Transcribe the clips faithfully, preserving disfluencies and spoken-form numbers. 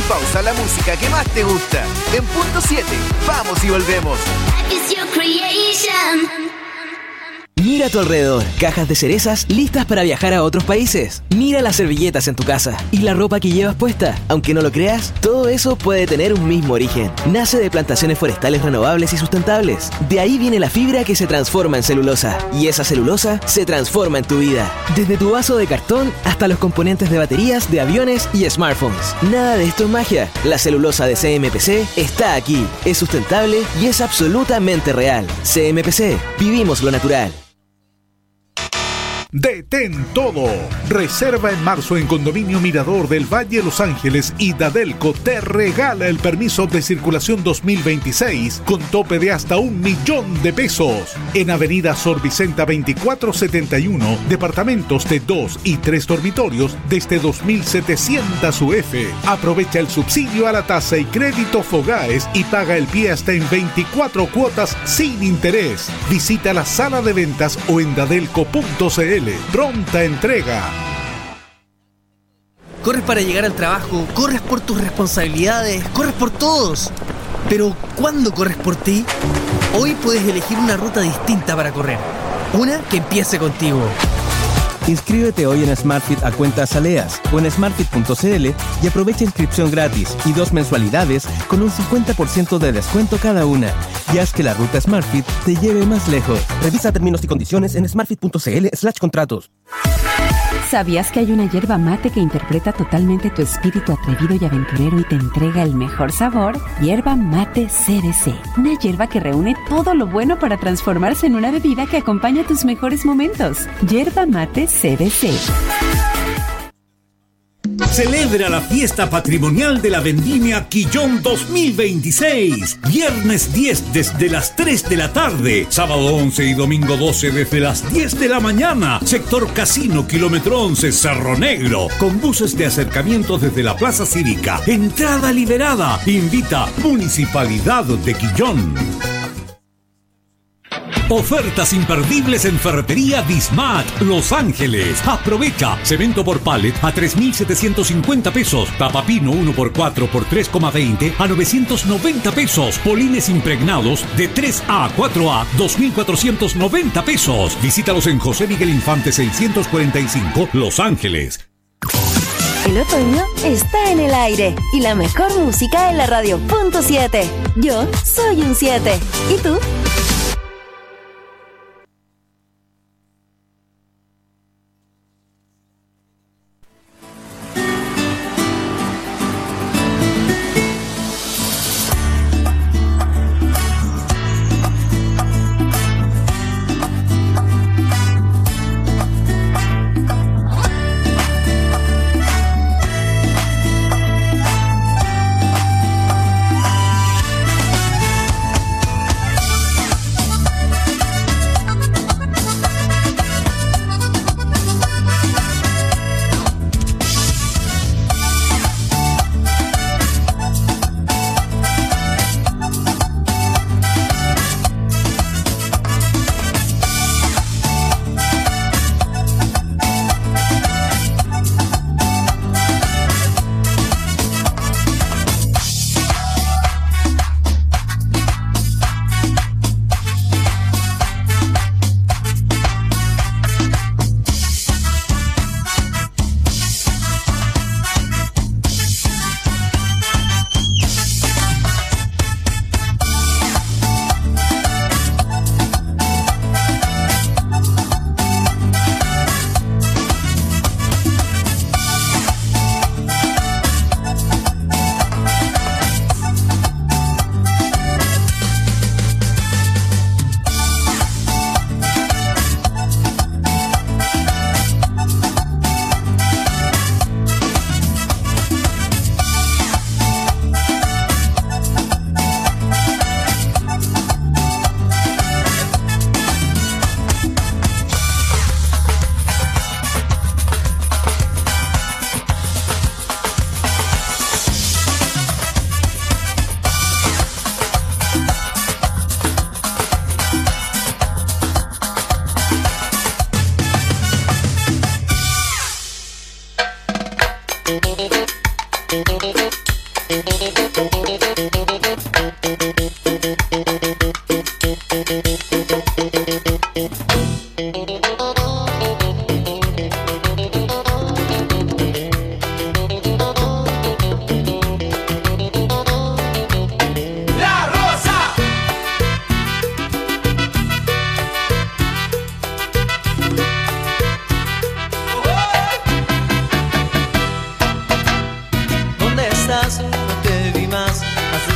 pausa la música que más te gusta. En punto siete, vamos y volvemos. Mira a tu alrededor, cajas de cerezas listas para viajar a otros países. Mira las servilletas en tu casa y la ropa que llevas puesta. Aunque no lo creas, todo eso puede tener un mismo origen. Nace de plantaciones forestales renovables y sustentables. De ahí viene la fibra que se transforma en celulosa. Y esa celulosa se transforma en tu vida. Desde tu vaso de cartón hasta los componentes de baterías, de aviones y smartphones. Nada de esto es magia. La celulosa de C M P C está aquí. Es sustentable y es absolutamente real. C M P C. Vivimos lo natural. Detén todo. Reserva en marzo en Condominio Mirador del Valle Los Ángeles y Dadelco te regala el permiso de circulación dos mil veintiséis con tope de hasta un millón de pesos. En Avenida Sor Vicenta veinticuatro setenta y uno, departamentos de dos y tres dormitorios desde dos mil setecientos U F. Aprovecha el subsidio a la tasa y crédito Fogaes y paga el pie hasta en veinticuatro cuotas sin interés. Visita la sala de ventas o en dadelco punto c l. Pronta entrega. Corres para llegar al trabajo, corres por tus responsabilidades, corres por todos. Pero ¿cuándo corres por ti? Hoy puedes elegir una ruta distinta para correr. Una que empiece contigo. Inscríbete hoy en SmartFit a cuentas Aleas o en smartfit punto c l y aprovecha inscripción gratis y dos mensualidades con un cincuenta por ciento de descuento cada una. Y haz que la ruta SmartFit te lleve más lejos. Revisa términos y condiciones en smartfit punto c l slash contratos. ¿Sabías que hay una yerba mate que interpreta totalmente tu espíritu atrevido y aventurero y te entrega el mejor sabor? Yerba Mate C B C. Una yerba que reúne todo lo bueno para transformarse en una bebida que acompaña tus mejores momentos. Yerba Mate C B C. Celebra la fiesta patrimonial de la Vendimia Quillón dos mil veintiséis. Viernes diez desde las tres de la tarde. Sábado once y domingo doce desde las diez de la mañana. Sector Casino, kilómetro once, Cerro Negro. Con buses de acercamiento desde la Plaza Cívica. Entrada liberada. Invita Municipalidad de Quillón. Ofertas imperdibles en Ferretería Dismat, Los Ángeles. Aprovecha. Cemento por pallet a tres mil setecientos cincuenta pesos. Tapapino uno por cuatro por tres coma veinte a novecientos noventa pesos. Polines impregnados de tres A a cuatro A, dos mil cuatrocientos noventa pesos. Visítalos en José Miguel Infante seiscientos cuarenta y cinco, Los Ángeles. El otoño está en el aire y la mejor música en la radio punto siete. Yo soy un siete. ¿Y tú?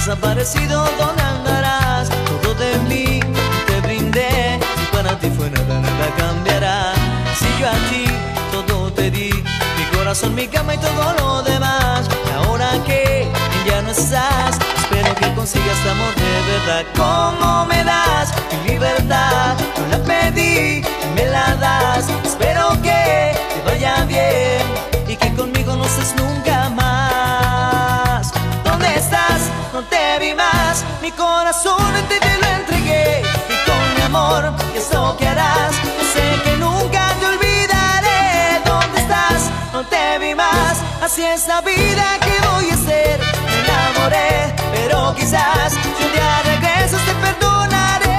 desaparecido, ¿dónde andarás? Todo de mí te brindé, y para ti fue nada, nada cambiará. Si yo a ti todo te di, mi corazón, mi cama y todo lo demás, y ahora que ya no estás, espero que consigas amor de verdad. ¿Cómo me das mi libertad? No la pedí y me la das. Espero que te vaya bien y que conmigo no estés nunca más. ¿Dónde estás? No te vi más. Mi corazón te, te lo entregué, y con mi amor, ¿qué es lo que harás? Yo sé que nunca te olvidaré. ¿Dónde estás? No te vi más. Así es la vida, que voy a hacer? Me enamoré, pero quizás si un día regresas te perdonaré.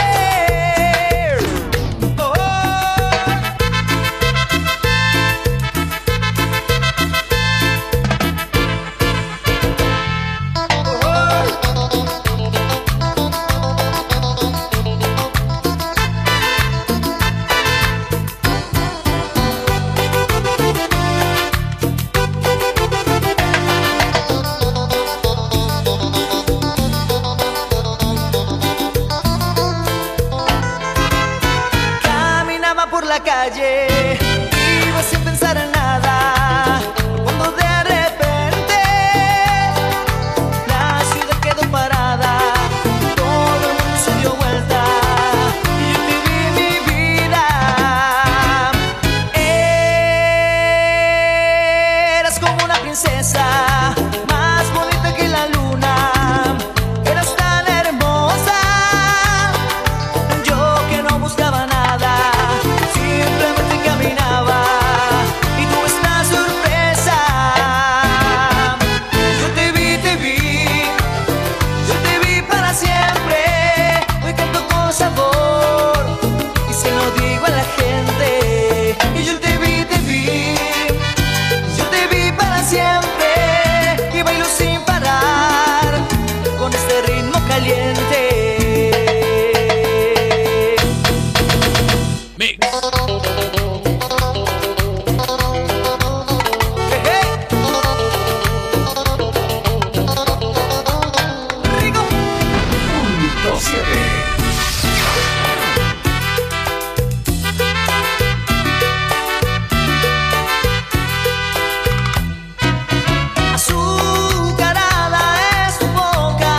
Oh, oh. La calle, iba sin pensar en nada, cuando de repente la ciudad quedó parada, todo el mundo se dio vuelta y yo viví mi vida. Eras como una princesa, más bonita que la luna, eras tan hermosa, yo que no buscaba nada, simplemente caminaba y tú estás sorpresa. Yo te vi, te vi, yo te vi para siempre. Hoy canto con sabor y se lo digo a la gente. Y yo te vi, te vi, yo te vi para siempre. Y bailo sin parar con este ritmo caliente. Mix. Azucarada es tu boca,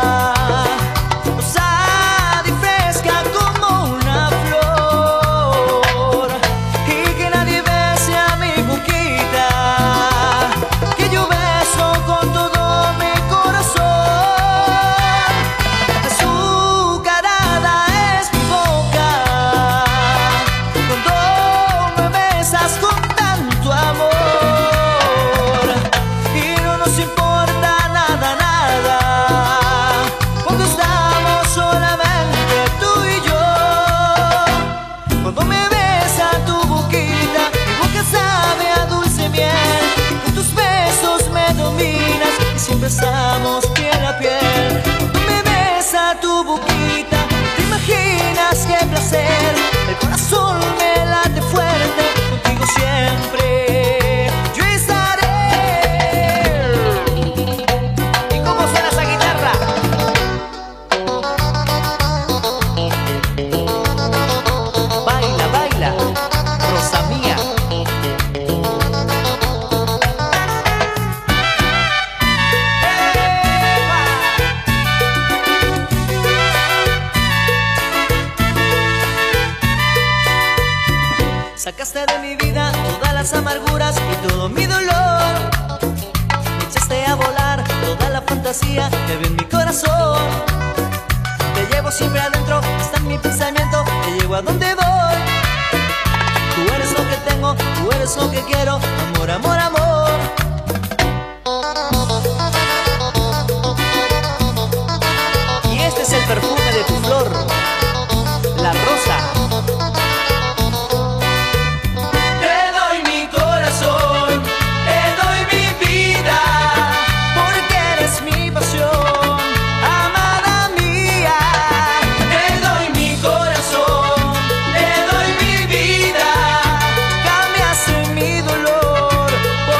rosada y fresca como una flor, y que nadie bese a mi boquita, que yo beso con todo mi corazón. Azucarada es mi boca, cuando me besas con tanto amor, y no nos importa nada, nada, cuando estamos solamente tú y yo. Cuando me besa tu boquita, mi boca sabe a dulce miel, con tus besos me dominas y siempre estamos piel a piel. Cuando me besa tu boquita, te imaginas qué placer, el corazón me late fuerte, contigo siempre yo estaré. ¿Y cómo suena esa guitarra? Baila, baila, rosa mía. Sacaste de mi vida todas las amarguras y todo mi dolor. Me echaste a volar toda la fantasía que había en mi corazón. Te llevo siempre adentro, está en mi pensamiento, te llevo a donde voy. Tú eres lo que tengo, tú eres lo que quiero, amor, amor, amor. Y este es el perfume de tu flor, la rosa. Te doy mi corazón, te doy mi vida, porque eres mi pasión, amada mía. Te doy mi corazón, te doy mi vida, cambiaste mi dolor por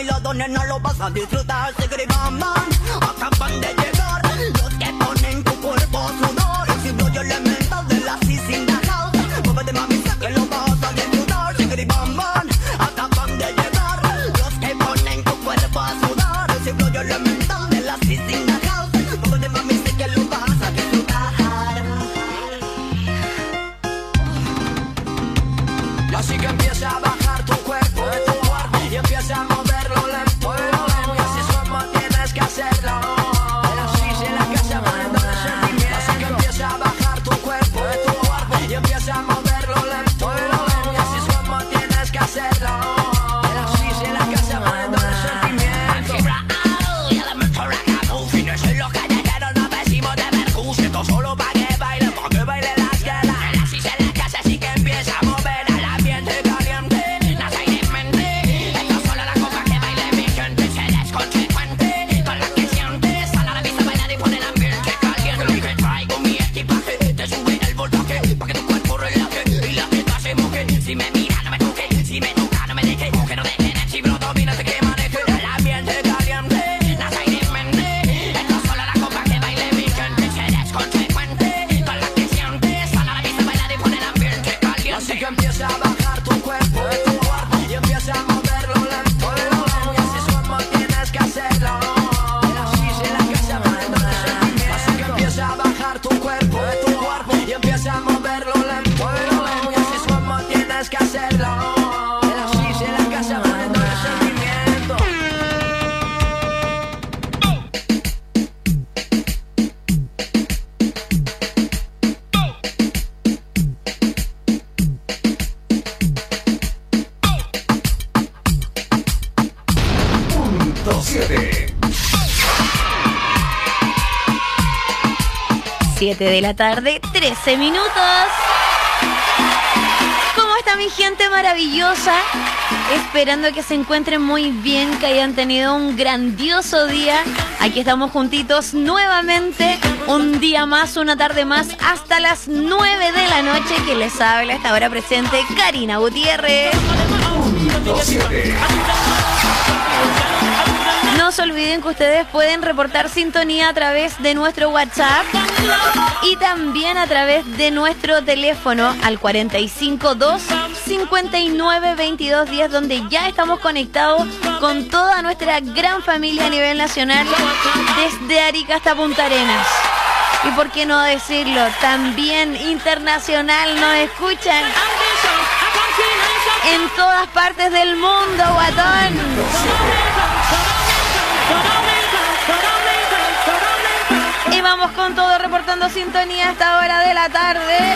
bailado, nena, lo vas a disfrutar. Sigri bam bam, acaban de llegar los que ponen tu cuerpo a sudar. El cibro elemental de la Sisi in the house. Muévete mami, sé que lo vas a disfrutar. Sigri bam bam, acaban de llegar los que ponen tu cuerpo a sudar. El cibro elemental de la Sisi in the house. Muévete mami, sé que lo vas a disfrutar. Y así que empieza a bajar tu cuerpo, tu cuerpo, y empieza a moverlo lento, lento. Y así es como tienes que hacerlo. Así se la casa poniendo de sentimiento. Así que empieza a bajar tu cuerpo, tu cuerpo, y empieza a moverlo lento, lento. Y así es como tienes que hacerlo. Así se la casa poniendo de sentimiento. Y elemento reggaetón, fines en los callejeros, nos decimos de Mercus. Esto solo pa' que baile, pa' que baile las ganas. Así se la casa, así que empieza a mover. Si me mira, no me toque, si me toca, no me deje, que no deje, si bro domínate que maneje. El ambiente caliente, nada y de mente. Esto es solo la copa que baile mi gente. Si eres consecuente con lo que sientes, sal a la pista, bailar y pon el ambiente caliente. Así que empieza a bajar tu cuerpo, tu cuerpo, y empieza a moverlo lento, lento. Y así es como tienes que hacerlo. Así se la casa poniendo de sentimiento. Así que empieza a bajar tu cuerpo, tu cuerpo, y empieza a moverlo lento, lento. Y así es como tienes que hacerlo. Así se la casa poniendo de sentimiento. Punto siete. siete de la tarde, trece minutos. ¿Cómo está mi gente maravillosa? Esperando que se encuentren muy bien, que hayan tenido un grandioso día. Aquí estamos juntitos nuevamente, un día más, una tarde más, hasta las nueve de la noche. Que les habla a esta hora presente, Karina Gutiérrez. Punto siete. No se olviden que ustedes pueden reportar sintonía a través de nuestro WhatsApp y también a través de nuestro teléfono al cuarenta y cinco, dos, cincuenta y nueve, veintidós, diez, donde ya estamos conectados con toda nuestra gran familia a nivel nacional, desde Arica hasta Punta Arenas. Y por qué no decirlo, también internacional nos escuchan en todas partes del mundo, guatón. Y vamos con todo, reportando sintonía a esta hora de la tarde.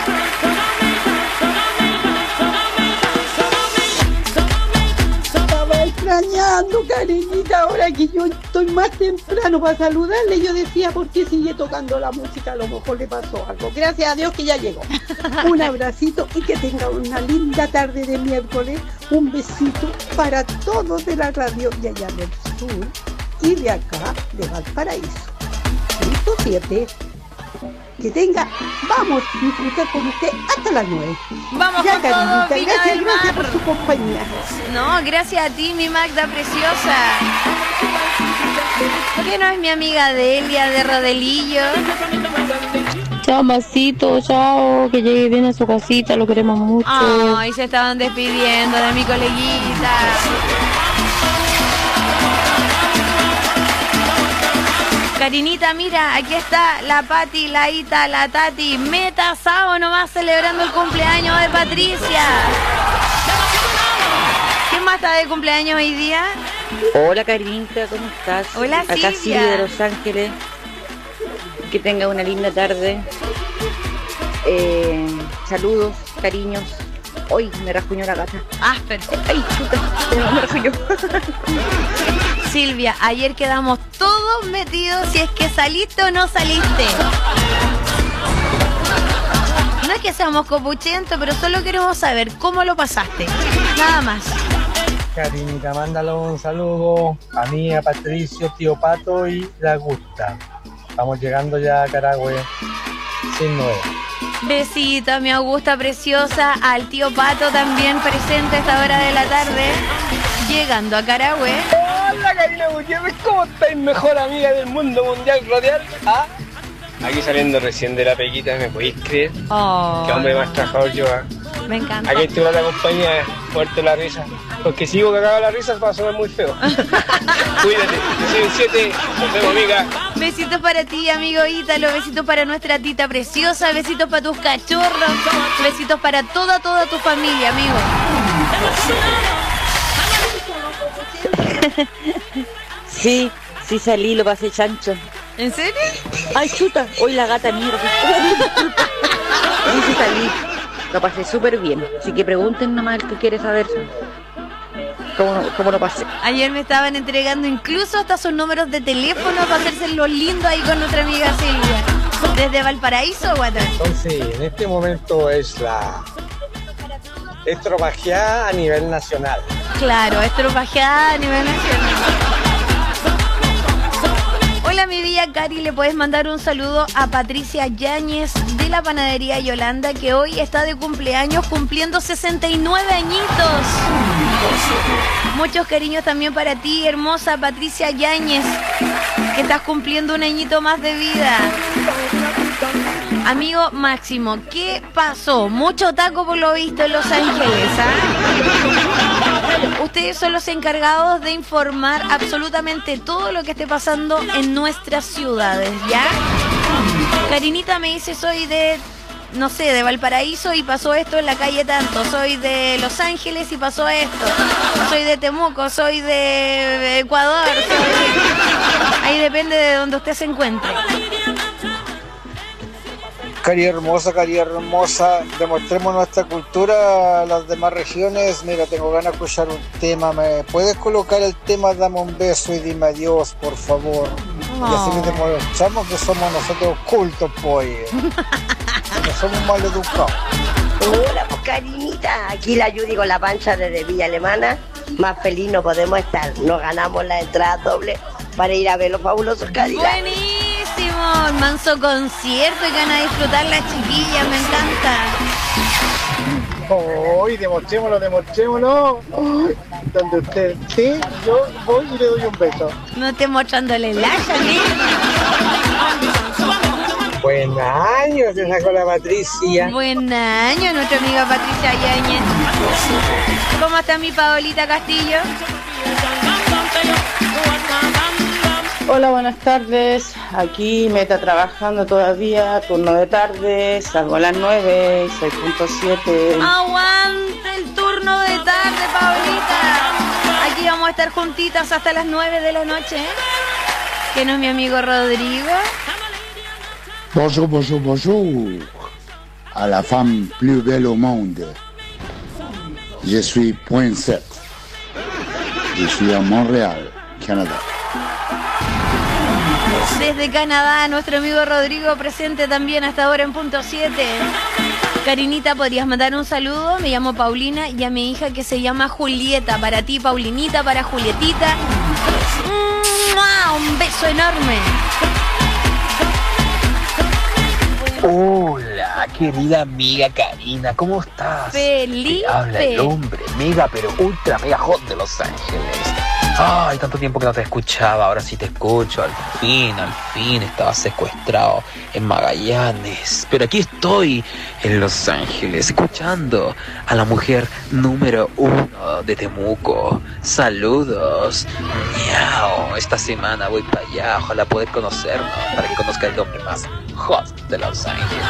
Estaba extrañando, cariñita, ahora que yo estoy más temprano para saludarle. Yo decía, ¿por qué sigue tocando la música? A lo mejor le pasó algo. Gracias a Dios que ya llegó. Un abracito y que tenga una linda tarde de miércoles. Un besito para todos de la radio de allá del sur y de acá, de Valparaíso. Punto siete. Que tenga, vamos a disfrutar con usted hasta las nueve. Vamos ya, con todo, Carlita, Vina gracias, del gracias Mar. por su compañía. No, gracias a ti, mi Magda preciosa. ¿Por qué no es mi amiga Delia de Rodelillo? Chao, masito, chao, que llegue bien a su casita, lo queremos mucho. Ay, se estaban despidiendo de mi coleguita. Karinita, mira, aquí está la Pati, la Ita, la Tati, meta sábado nomás celebrando el cumpleaños de Patricia. ¿Quién más está de cumpleaños hoy día? Hola Karinita, ¿cómo estás? Hola, Acá Silvia. Silvia de Los Ángeles. Que tenga una linda tarde. Eh, saludos, cariños. Hoy me rajuñó la gata. Ah, perfecto. Ay, puta, me rajuñó. Silvia, ayer quedamos todos metidos si es que saliste o no saliste. No es que seamos copuchentos, pero solo queremos saber cómo lo pasaste. Nada más. Karinita, mándale un saludo a mí, a Patricio, tío Pato y la Gusta. Estamos llegando ya a Carahue sin nueve. Besito a mi Augusta preciosa, al tío Pato también presente a esta hora de la tarde, llegando a Carahue. Hola, Karina Gutiérrez, ¿cómo estáis? Mejor amiga del mundo mundial radial. ¿Ah? Aquí saliendo recién de la pequita, ¿me podéis creer? Oh. Qué hombre más trabajador yo, ¿ah? Me encanta. Aquí estoy con la compañía, fuerte la risa. Porque si digo que acaba la risa, va a sonar muy feo. Cuídate, yo soy un siete, nos vemos, amiga. Besitos para ti, amigo Ítalo, besitos para nuestra tita preciosa, besitos para tus cachorros, besitos para toda, toda tu familia, amigo. Sí, sí salí, lo pasé chancho. ¿En serio? Ay, chuta, hoy la gata mierda. Sí, sí salí, lo pasé súper bien. Así que pregunten nomás el que quiere saber cómo, cómo lo pasé. Ayer me estaban entregando incluso hasta sus números de teléfono para hacerse lo lindo ahí con nuestra amiga Silvia. Desde Valparaíso, Guatán. Entonces, en este momento es la estropajeada a nivel nacional. Claro, estropajeada a nivel nacional. Hola, mi bella Cari, le puedes mandar un saludo a Patricia Yáñez de la panadería Yolanda, que hoy está de cumpleaños cumpliendo sesenta y nueve añitos. Muchos cariños también para ti, hermosa Patricia Yáñez, que estás cumpliendo un añito más de vida. Amigo Máximo, ¿qué pasó? Mucho taco por lo visto en Los Ángeles, ¿ah? Ustedes son los encargados de informar absolutamente todo lo que esté pasando en nuestras ciudades, ¿ya? Karinita me dice, soy de, no sé, de Valparaíso y pasó esto en la calle tanto. Soy de Los Ángeles y pasó esto. Soy de Temuco, soy de Ecuador. Soy de... Ahí depende de donde usted se encuentre. Cari hermosa, Cari hermosa, demostremos nuestra cultura a las demás regiones. Mira, tengo ganas de escuchar un tema. ¿Me puedes colocar el tema Dame un beso y dime adiós, por favor? Oh. Y así les demostramos que somos nosotros cultos, pues. No somos mal educados. Hola, pues Karinita, aquí la Yuri con la pancha desde Villa Alemana. Más feliz no podemos estar. Nos ganamos la entrada doble para ir a ver los fabulosos Cadillacs. Buenísimo, el manso concierto y van a disfrutar las chiquillas, me encanta. Hoy, oh, demostrémoslo, demostrémoslo. Oh, donde usted sí, yo voy y le doy un beso. No esté mostrándole el hacha, ¿sí? Buen año, se sacó la Patricia. Buen año, nuestra amiga Patricia Yáñez. ¿Cómo está mi Paolita Castillo? Hola, buenas tardes. Aquí me está trabajando todavía, turno de tarde, salgo a las nueve, seis punto siete. ¡Aguante el turno de tarde, Paolita! Aquí vamos a estar juntitas hasta las nueve de la noche. ¿eh? ¿Que no es mi amigo Rodrigo? Bonjour, bonjour, bonjour. À la femme plus belle au monde. Je suis point sept. Je suis à Montréal, Canadá. Desde Canadá, nuestro amigo Rodrigo presente también hasta ahora en punto siete. Karinita, ¿podrías mandar un saludo? Me llamo Paulina y a mi hija que se llama Julieta. Para ti, Paulinita, para Julietita. ¡Mua! Un beso enorme. Hola, querida amiga Karina, ¿cómo estás? Felipe. Te habla el hombre mega, pero ultra mega hot de Los Ángeles. Ay, tanto tiempo que no te escuchaba, ahora sí te escucho, al fin, al fin, estaba secuestrado en Magallanes. Pero aquí estoy, en Los Ángeles, escuchando a la mujer número uno de Temuco. Saludos, miau, esta semana voy para allá, ojalá poder conocernos, para que conozca el hombre más hot de Los Ángeles.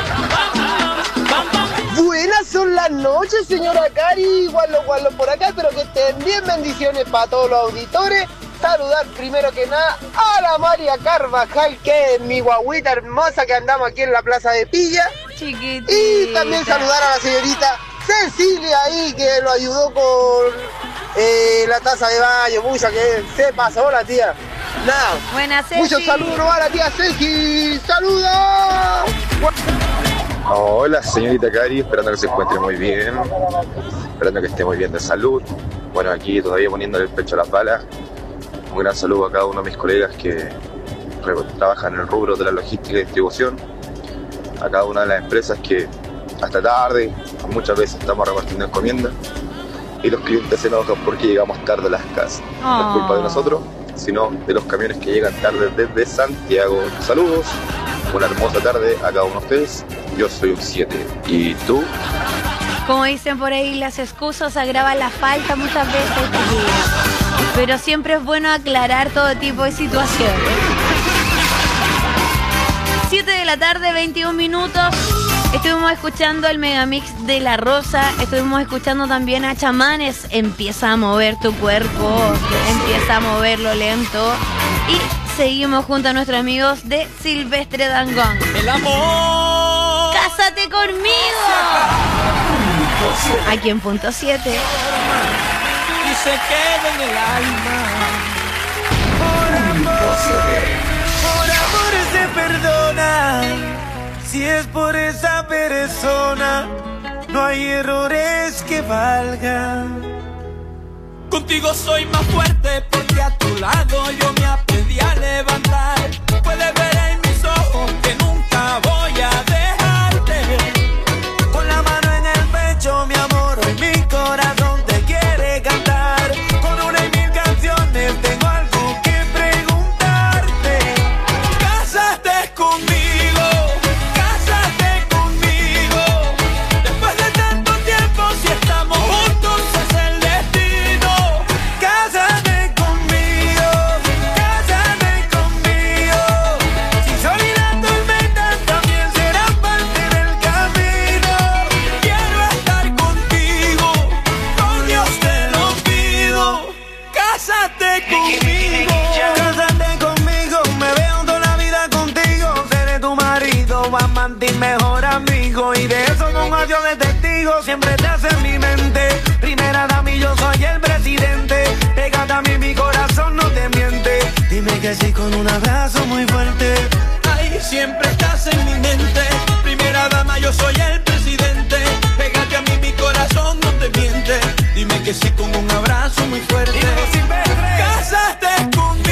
Buenas son las noches, señora Cari, gualo, gualo por acá, espero que estén bien, bendiciones para todos los auditores. Saludar primero que nada a la María Carvajal, que es mi guaguita hermosa que andamos aquí en la Plaza de Pilla. Chiquitita. Y también saludar a la señorita Cecilia ahí, que lo ayudó con eh, la taza de baño, mucha que se pasó la tía. Nada, buenas, Ceci. Muchos saludos a la tía Ceci, saludos. Hola, señorita Cari, esperando que se encuentre muy bien, esperando que esté muy bien de salud. Bueno, aquí todavía poniéndole el pecho a las balas. Un gran saludo a cada uno de mis colegas que trabajan en el rubro de la logística y distribución, a cada una de las empresas que hasta tarde, muchas veces estamos repartiendo encomiendas. y los clientes se enojan porque llegamos tarde a las casas. No es culpa de nosotros, sino de los camiones que llegan tarde desde Santiago. Saludos, una hermosa tarde a cada uno de ustedes. Yo soy un siete. ¿Y tú? Como dicen por ahí, las excusas agravan la falta muchas veces, chiquillos. Pero siempre es bueno aclarar todo tipo de situaciones. siete de la tarde, veintiún minutos. Estuvimos escuchando el Megamix de La Rosa. Estuvimos escuchando también a Chamanes. Empieza a mover tu cuerpo. Empieza a moverlo lento. Y seguimos junto a nuestros amigos de Silvestre Dangond. El amor. ¡Cásate conmigo! Aquí en punto siete. Y se queda en el alma. Por amor, por amor se perdona. Si es por esa persona, no hay errores que valgan. Contigo soy más fuerte porque a tu lado yo me aprendí a levantar. Puedes ver en mis ojos que nunca voy a dejarte. Con la mano en el pecho, mi amor, hoy mi corazón te quiere cantar. Con una y mil canciones tengo algo que preguntarte. Cásate conmigo. Mejor amigo y de eso con adiós de testigo siempre te hace en mi mente. Primera dama y yo soy el presidente. Pégate a mí, mi corazón no te miente. Dime que sí con un abrazo muy fuerte. Ay, siempre estás en mi mente. Primera dama, yo soy el presidente. Pégate a mí, mi corazón no te miente. Dime que sí con un abrazo muy fuerte. Cásate conmigo.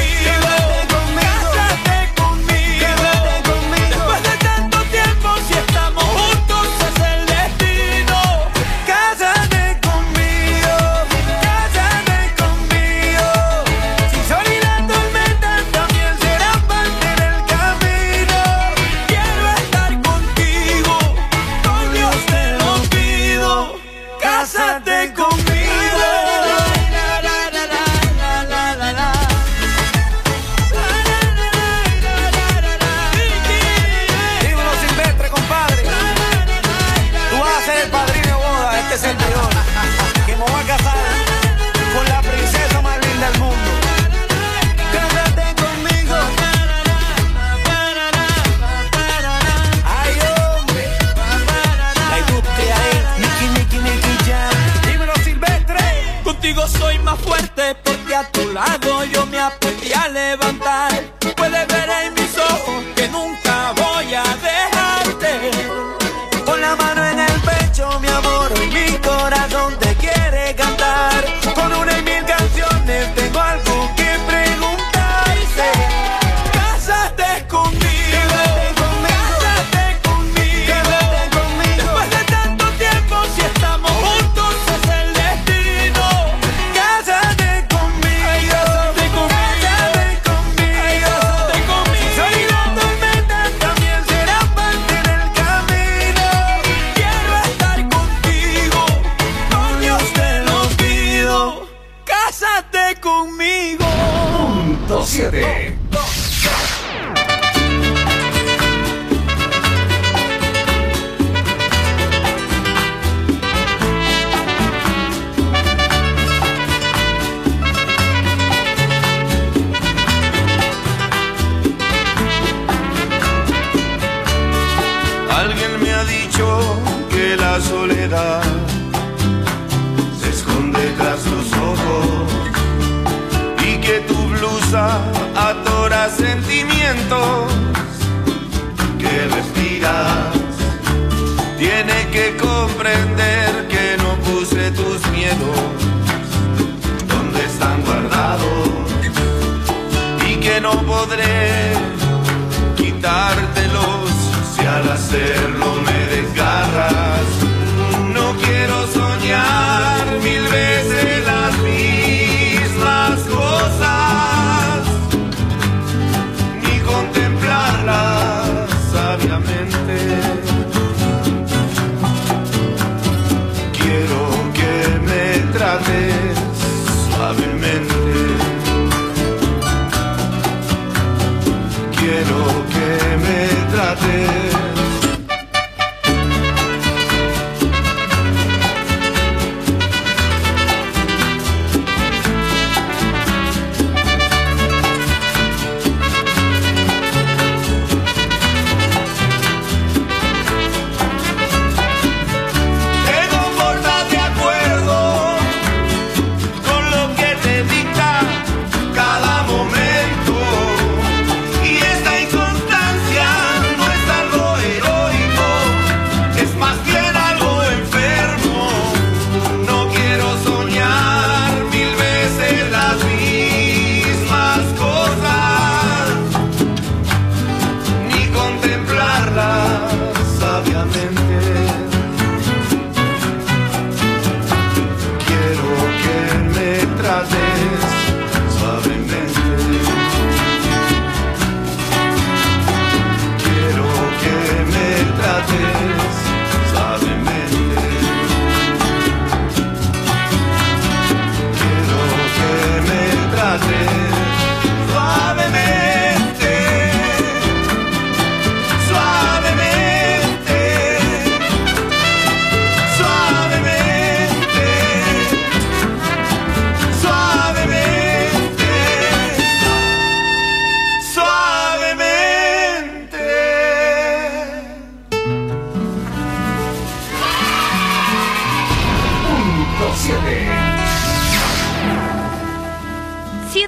Soy más fuerte porque a tu lado yo me aprendí a levantar. Puedes ver en mis ojos que nunca voy a dejarte. Con la mano en el pecho, mi amor, hoy mi corazón te quiere cantar. Con una y mil canciones tengo algo que preguntarte. Cásate conmigo. Conmigo. Punto siete. Alguien me ha dicho que la soledad se esconde tras los ojos. Que tu blusa atora sentimientos que respiras. Tiene que comprender que no puse tus miedos donde están guardados y que no podré quitártelos si al hacerlo me desgarras. No quiero soñar mil veces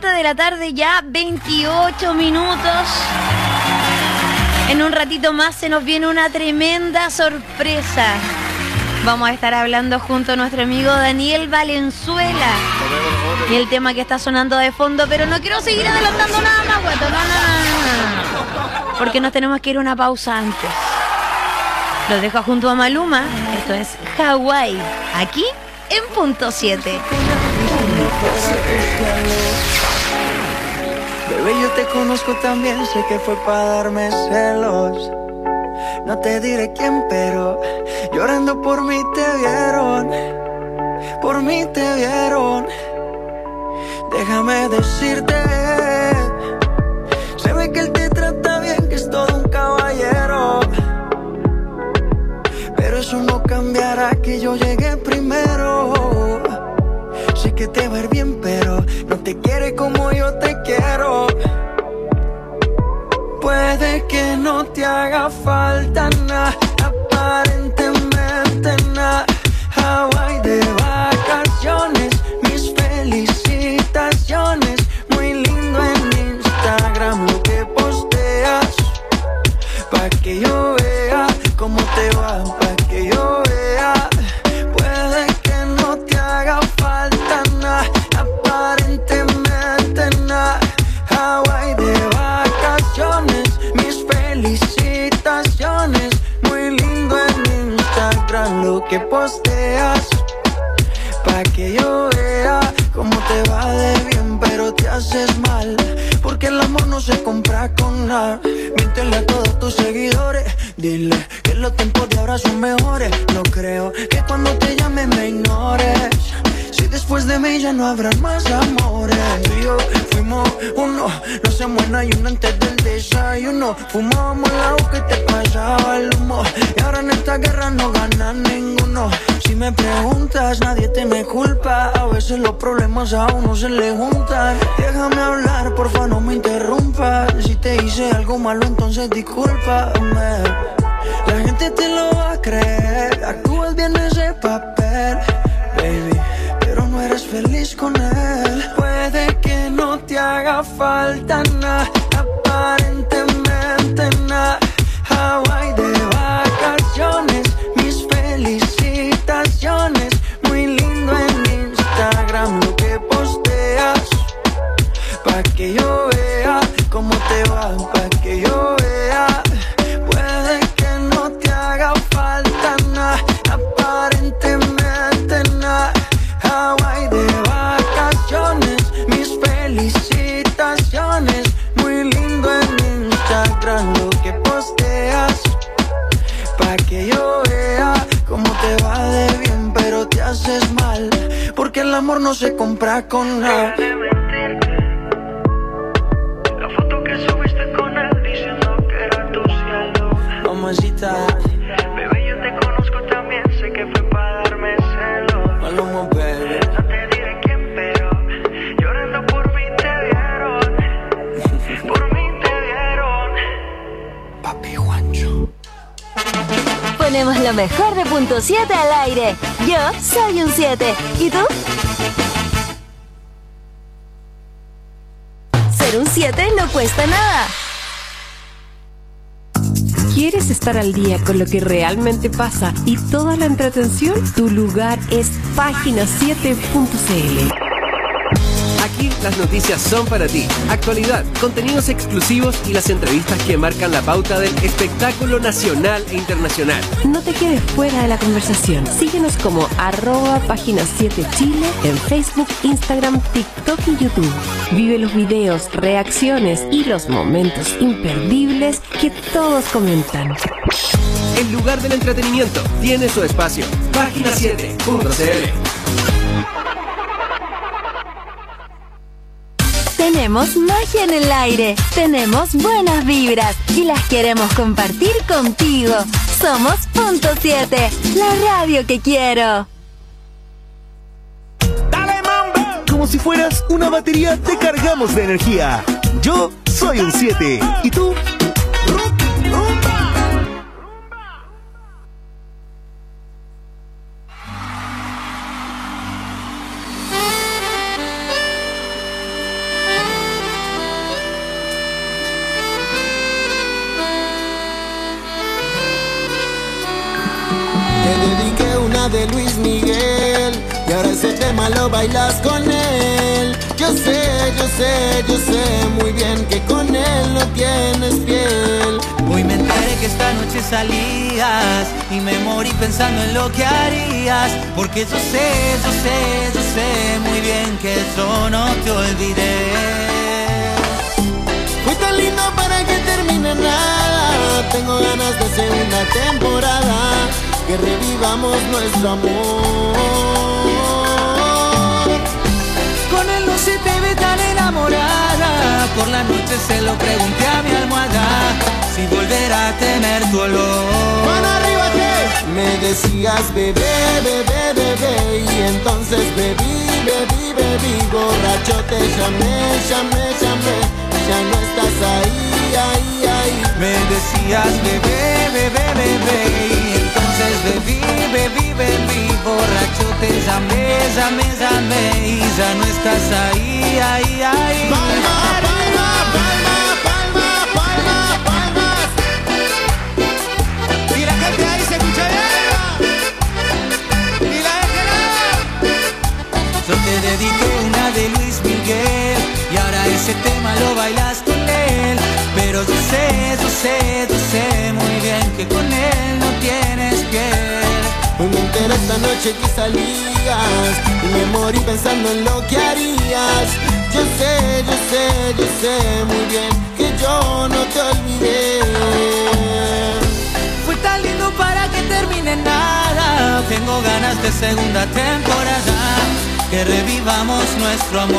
siete de la tarde, ya veintiocho minutos. En un ratito más se nos viene una tremenda sorpresa. Vamos a estar hablando junto a nuestro amigo Daniel Valenzuela. Y el tema que está sonando de fondo, pero no quiero seguir adelantando nada más, guato. No, no, no, no. Porque nos tenemos que ir a una pausa antes. Los dejo junto a Maluma. Esto es Hawái. Aquí en Punto siete. Bebé, yo te conozco también, sé que fue para darme celos. No te diré quién, pero llorando por mí te vieron. Por mí te vieron. Déjame decirte, se ve que él te trata bien, que es todo un caballero. Pero eso no cambiará que yo llegué primero. Sé que te va a ir bien, pero no te quiere como yo te quiero. Puede que no te haga falta nada, aparentemente nada. Hawái de vacaciones, mis felicitaciones. Muy lindo en Instagram lo que posteas, pa' que yo vea cómo te va, pa' que yo vea. Puede que no te haga falta nada, aparentemente nada. Hawái de vacaciones, mis felicitaciones. Muy lindo en Instagram lo que posteas, pa' que yo vea cómo te va de bien, pero te haces mal, porque el amor no se compra con nada. Míntele a todos tus seguidores, dile que los tiempos de ahora son mejores. No creo que cuando te llame me ignores, si después de mí ya no habrá más amores. Tú y yo fuimos uno, no se muera y uno antes del desayuno. Fumábamos el agua que te pasaba el humo, y ahora en esta guerra no gana ninguno. Si me preguntas, nadie te me culpa, a veces los problemas a uno se le juntan. Déjame hablar, porfa, no me interrumpas. Si te hice algo malo, entonces discúlpame. La gente te lo va a creer, actúas bien ese papel, baby, pero no eres feliz con él. Puede que no te haga falta nada, aparentemente nada. Hawái de vacaciones, mis felicitaciones. Muy lindo en Instagram lo que posteas, pa' que yo vea cómo te va, pa' que yo vea. Puede que no te haga falta nada, aparentemente nada. Hawái de vacaciones, mis felicitaciones. Muy lindo en Instagram lo que posteas, pa' que yo vea cómo te va de bien, pero te haces mal, porque el amor no se compra con nada. La foto que subiste con él diciendo que era tu cielo. Mamacita, bebé, yo te conozco también, sé que fue para darme celos. Maluma, baby. No te diré quién, pero llorando por mí te vieron. Por mí te vieron. Papi Juancho. Ponemos lo mejor de Punto siete al aire. Yo soy un siete. ¿Y tú? Ser un siete no cuesta nada. ¿Quieres estar al día con lo que realmente pasa y toda la entretención? Tu lugar es página siete punto c l. Aquí las noticias son para ti. Actualidad, contenidos exclusivos y las entrevistas que marcan la pauta del espectáculo nacional e internacional. No te quedes fuera de la conversación. Síguenos como arroba página siete Chile en Facebook, Instagram, TikTok y YouTube. Vive los videos, reacciones y los momentos imperdibles que todos comentan. El lugar del entretenimiento tiene su espacio. página siete punto c l. Tenemos magia en el aire, tenemos buenas vibras y las queremos compartir contigo. Somos Punto siete, la radio que quiero. Como si fueras una batería, te cargamos de energía. Yo soy un siete. ¿Y tú? de Luis Miguel y ahora ese tema lo bailas con él. Yo sé, yo sé, yo sé muy bien que con él no tienes piel. Hoy me enteré que esta noche salías y me morí pensando en lo que harías, porque yo sé, yo sé, yo sé muy bien que yo no te olvidé. Fui tan lindo para que termine nada. Tengo ganas de segunda temporada, que revivamos nuestro amor. Con él no se te ve tan enamorada. Por la noche se lo pregunté a mi almohada, si volverá a tener tu olor. ¡Mano arriba, que! Me decías bebé, bebé, bebé, y entonces bebí, bebí, bebí. Borracho te llamé, llamé, llamé, ya no estás ahí, ahí, ahí. Me decías bebé, bebé, bebé, y entonces bebí, bebí, bebí. Borracho te llamé, llamé, llamé, y ya no estás ahí, ahí, ahí. Palma, palma, palma, palma, palma, palmas. Y la gente ahí se escucha bien. Y la gente. Yo te dediqué una de Luis Miguel y ahora ese tema lo bailas con él. Pero yo sé, yo sé, yo sé muy bien que con él no tienes piel. Hoy me enteré esta noche que salías y me morí pensando en lo que harías. Yo sé, yo sé, yo sé muy bien que yo no te olvidé. Fue tan lindo para que termine nada. Tengo ganas de segunda temporada, que revivamos nuestro amor.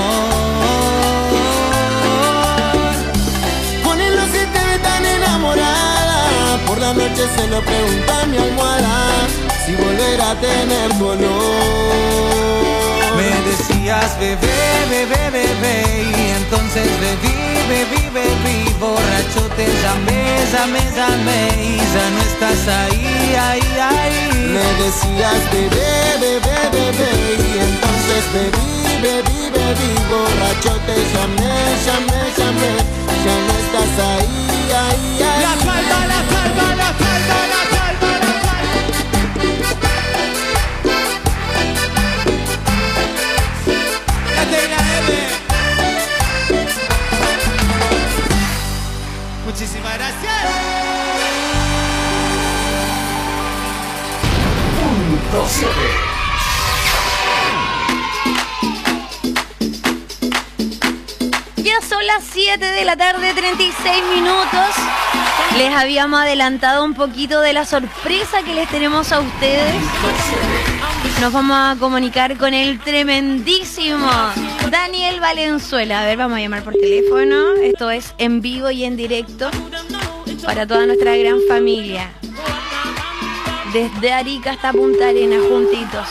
Con él no se te ve tan enamorada. Por la noche se lo pregunta a mi almohada, si volverá a tener dolor. Me decías bebé, bebé, bebé, y entonces bebí, bebí, bebí. Borracho te llamé, llamé, llamé, y ya no estás ahí, ahí, ahí. Me decías bebé, bebé, bebé, y entonces bebí, bebí, bebí. Borracho te llamé, llamé, llamé, ya no estás ahí, ahí, ahí. La palma, la palma, la palma, la palma, la palma. Muchísimas gracias. Punto siete. Ya son las siete de la tarde, treinta y seis minutos. Les habíamos adelantado un poquito de la sorpresa que les tenemos a ustedes. Nos vamos a comunicar con el tremendísimo Daniel Valenzuela. A ver, vamos a llamar por teléfono. Esto es en vivo y en directo para toda nuestra gran familia. Desde Arica hasta Punta Arenas, juntitos.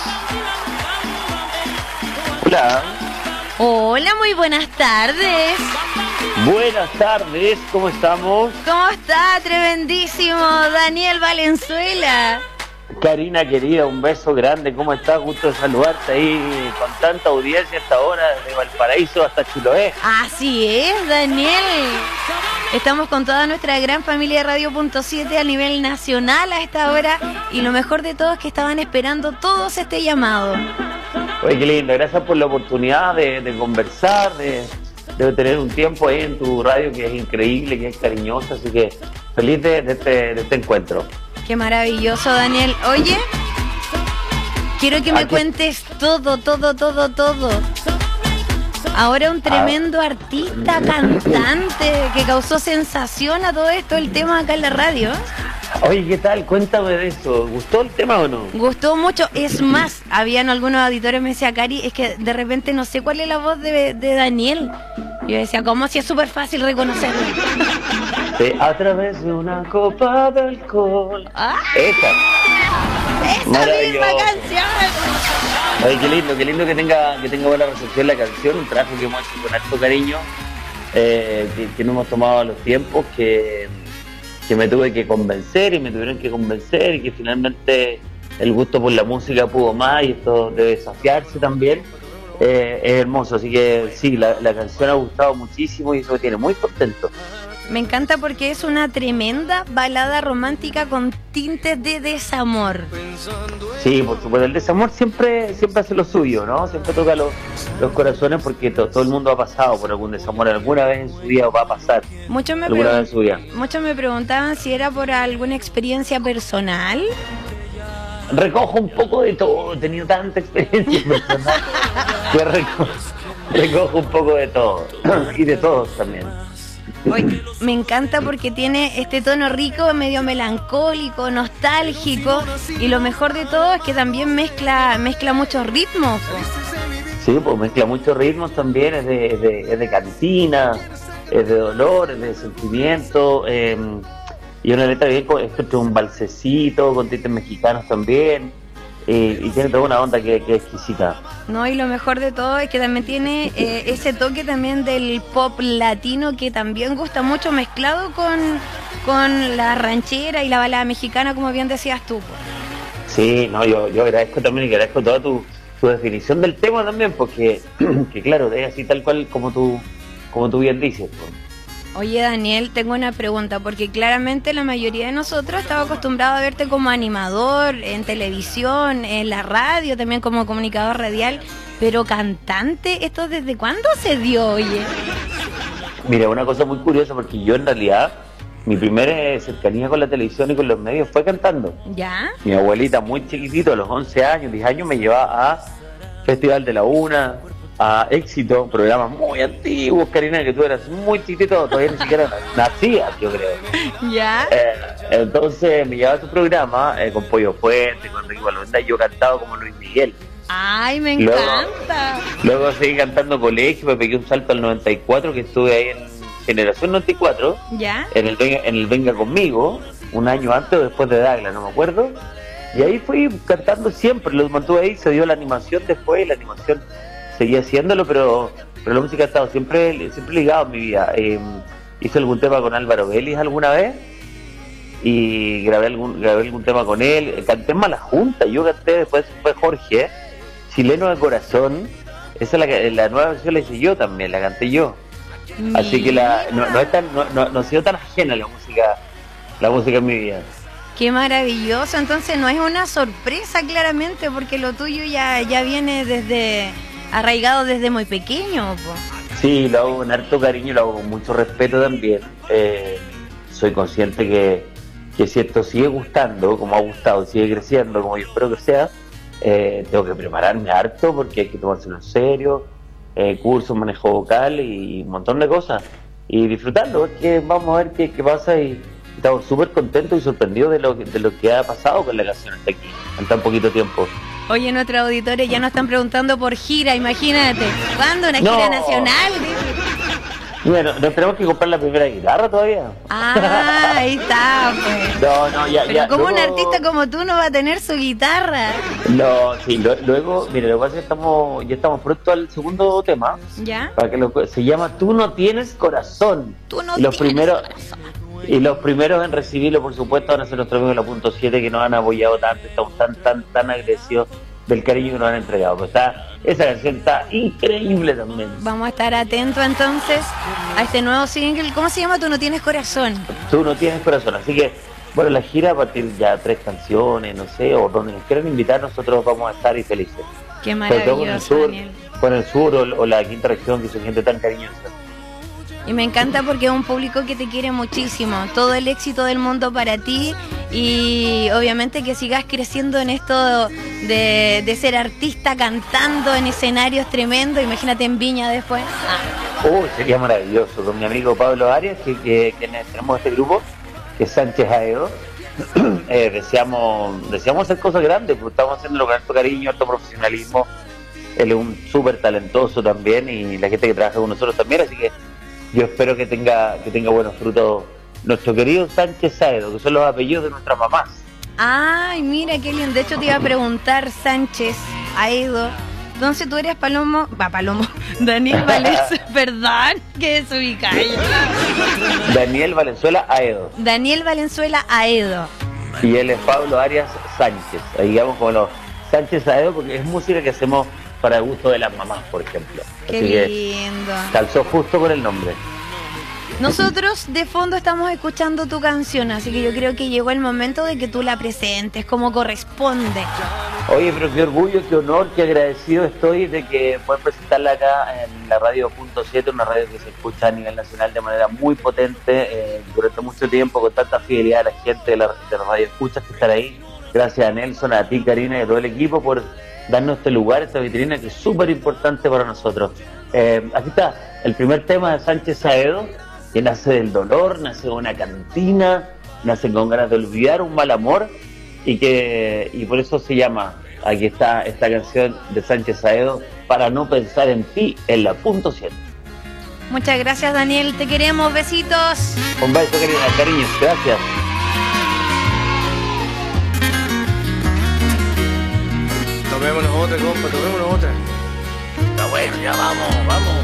Hola. Hola, muy buenas tardes. Buenas tardes, ¿cómo estamos? ¿Cómo está, tremendísimo Daniel Valenzuela? Karina querida, un beso grande, ¿cómo estás? Gusto de saludarte ahí con tanta audiencia a esta hora, de Valparaíso hasta Chiloé. Así es, Daniel. Estamos con toda nuestra gran familia de Radio Punto siete a nivel nacional a esta hora, y lo mejor de todo es que estaban esperando todos este llamado. Oye, qué lindo, gracias por la oportunidad de, de conversar, de, de tener un tiempo ahí en tu radio que es increíble, que es cariñosa, así que feliz de, de, este, de este encuentro. Qué maravilloso, Daniel. Oye, quiero que me Aquí. cuentes todo, todo, todo, todo. Ahora un tremendo ah. artista, cantante, que causó sensación a todo esto, el tema acá en la radio. Oye, ¿qué tal? Cuéntame de eso. ¿Gustó el tema o no? Gustó mucho. Es más, habían algunos auditores me decían, Cari, es que de repente no sé cuál es la voz de, de Daniel. Yo decía, ¿cómo si es súper fácil reconocerlo? Sí, a través de una copa de alcohol. ¡Ah! Esa. ¡Esa misma canción! Oye, qué lindo, qué lindo que tenga, que tenga buena recepción la canción. Un trabajo que hemos hecho con harto cariño, eh, que, que no hemos tomado los tiempos, que... que me tuve que convencer y me tuvieron que convencer y que finalmente el gusto por la música pudo más y esto debe desafiarse también. Eh, es hermoso, así que sí, la, la canción ha gustado muchísimo y eso me tiene muy contento. Me encanta porque es una tremenda balada romántica con tintes de desamor. Sí, por supuesto, el desamor siempre siempre hace lo suyo, ¿no? Siempre toca los, los corazones porque to, todo el mundo ha pasado por algún desamor alguna vez en su vida o va a pasar. Muchos me, alguna vez en su vida. Muchos me preguntaban si era por alguna experiencia personal. Recojo un poco de todo, he tenido tanta experiencia personal que recojo, recojo un poco de todo y de todos también. Hoy me encanta porque tiene este tono rico, medio melancólico, nostálgico, y lo mejor de todo es que también mezcla mezcla muchos ritmos. Sí, pues mezcla muchos ritmos también, es de, es de, es de cantina, es de dolor, es de sentimiento, eh, y una letra bien, esto es un balsecito con tintes mexicanos también, eh, y tiene toda una onda que, que es exquisita. No, y lo mejor de todo es que también tiene eh, ese toque también del pop latino que también gusta mucho, mezclado con, con la ranchera y la balada mexicana, como bien decías tú. Sí, no, yo, yo agradezco también y agradezco toda tu, tu definición del tema también, porque que claro, es así tal cual como tú, como tú bien dices, pues. Oye, Daniel, tengo una pregunta, porque claramente la mayoría de nosotros estaba acostumbrado a verte como animador en televisión, en la radio, también como comunicador radial, pero cantante, ¿esto desde cuándo se dio, oye? Mira, una cosa muy curiosa, porque yo en realidad, mi primera cercanía con la televisión y con los medios fue cantando. ¿Ya? Mi abuelita, muy chiquitito, a los once años, diez años, me llevaba a Festival de la Una, a Éxito, programas muy antiguos, Karina, que tú eras muy chiquitito, todavía ni siquiera nacías, yo creo. ¿Ya? Eh, entonces me llevaba a tu programa eh, con Pollo Fuente, con Ricky Balonda, y yo cantaba como Luis Miguel. ¡Ay, me luego, encanta! Luego seguí cantando colegio, me pegué un salto al noventa y cuatro, que estuve ahí en Generación noventa y cuatro, ¿ya? En el, en el Venga Conmigo, un año antes o después de Douglas, no me acuerdo. Y ahí fui cantando siempre, lo mantuve ahí, se dio la animación después, y la animación seguía haciéndolo, pero pero la música ha estado siempre siempre ligado en mi vida. Eh, hice algún tema con Álvaro Vélez alguna vez y grabé algún grabé algún tema con él. Canté en Mala Junta, yo canté, después fue Jorge, Chileno de Corazón. Esa es la, la nueva versión, la hice yo también, la canté yo. Mira. Así que la, no, no, es tan, no, no, no ha sido tan ajena la música, la música en mi vida. Qué maravilloso, entonces no es una sorpresa claramente, porque lo tuyo ya, ya viene desde... arraigado desde muy pequeño, po. Sí, lo hago con harto cariño, lo hago con mucho respeto también. Eh, soy consciente que, que si esto sigue gustando, como ha gustado, sigue creciendo, como yo espero que sea, eh, tengo que prepararme harto porque hay que tomárselo en serio, eh, cursos, manejo vocal y un montón de cosas. Y disfrutarlo, es que vamos a ver qué, qué pasa, y estamos súper contentos y sorprendidos de lo, de lo que ha pasado con la canción hasta aquí, en tan poquito tiempo. Oye, nuestros auditores ya nos están preguntando por gira, imagínate. ¿Cuándo? ¿Una no. gira nacional? Bueno, ¿no tenemos que comprar la primera guitarra todavía? Ah, ahí está, pues. No, no, ya, Pero ya. ¿cómo luego... un artista como tú no va a tener su guitarra? No, sí, lo, luego, mire, lo que pasa es que estamos, ya estamos pronto al segundo tema. ¿Ya? Para que lo, se llama Tú no tienes corazón. Tú no y los tienes primeros, corazón. Y los primeros en recibirlo, por supuesto, van a ser nuestros amigos de la punto siete, que nos han apoyado tanto, estamos tan, tan, tan agradecidos del cariño que nos han entregado. Pues está, esa canción está increíble también. Vamos a estar atentos entonces a este nuevo single. ¿Cómo se llama? Tú no tienes corazón. Tú no tienes corazón. Así que, bueno, la gira a partir ya tres canciones, no sé, o donde nos quieran invitar, nosotros vamos a estar y felices. Qué maravilloso, con el sur, Daniel. Con el sur o, o la quinta región, que son gente tan cariñosa. Y me encanta porque es un público que te quiere muchísimo. Todo el éxito del mundo para ti, y obviamente que sigas creciendo en esto de, de ser artista cantando en escenarios tremendos. Imagínate en Viña después. Ah. Oh, sería maravilloso. Con mi amigo Pablo Arias, que, que, que tenemos este grupo, que es Sánchez Aedo, eh, deseamos, deseamos hacer cosas grandes, porque estamos haciéndolo con harto cariño, harto profesionalismo. Él es un súper talentoso también, y la gente que trabaja con nosotros también, así que yo espero que tenga que tenga buenos frutos nuestro querido Sánchez Aedo, que son los apellidos de nuestras mamás. Ay, mira qué lindo. De hecho te iba a preguntar, Sánchez Aedo, entonces tú eres Palomo, va Palomo, Daniel Valenzuela, perdón, que desubicado. Daniel Valenzuela Aedo. Daniel Valenzuela Aedo. Y él es Pablo Arias Sánchez. Ahí digamos como los Sánchez Aedo, porque es música que hacemos para el gusto de las mamás, por ejemplo. Qué Así lindo. Que calzó justo con el nombre. Nosotros de fondo estamos escuchando tu canción, así que yo creo que llegó el momento de que tú la presentes como corresponde. Oye, pero qué orgullo, qué honor, qué agradecido estoy de que puedas presentarla acá en la radio punto siete, una radio que se escucha a nivel nacional de manera muy potente eh, durante mucho tiempo, con tanta fidelidad a la gente de la, de la radio escuchas que están ahí. Gracias a Nelson, a ti, Karina y a todo el equipo por darnos este lugar, esta vitrina que es súper importante para nosotros. Eh, aquí está el primer tema de Sánchez Saedo, que nace del dolor, nace de una cantina, nace con ganas de olvidar un mal amor y que y por eso se llama, aquí está esta canción de Sánchez Saedo, Para no pensar en ti, en la punto siete. Muchas gracias, Daniel, te queremos, besitos. Un beso, querida, cariños, gracias. Tomémonos otra, compa, tomémonos otra. Está bueno, ya vamos, vamos.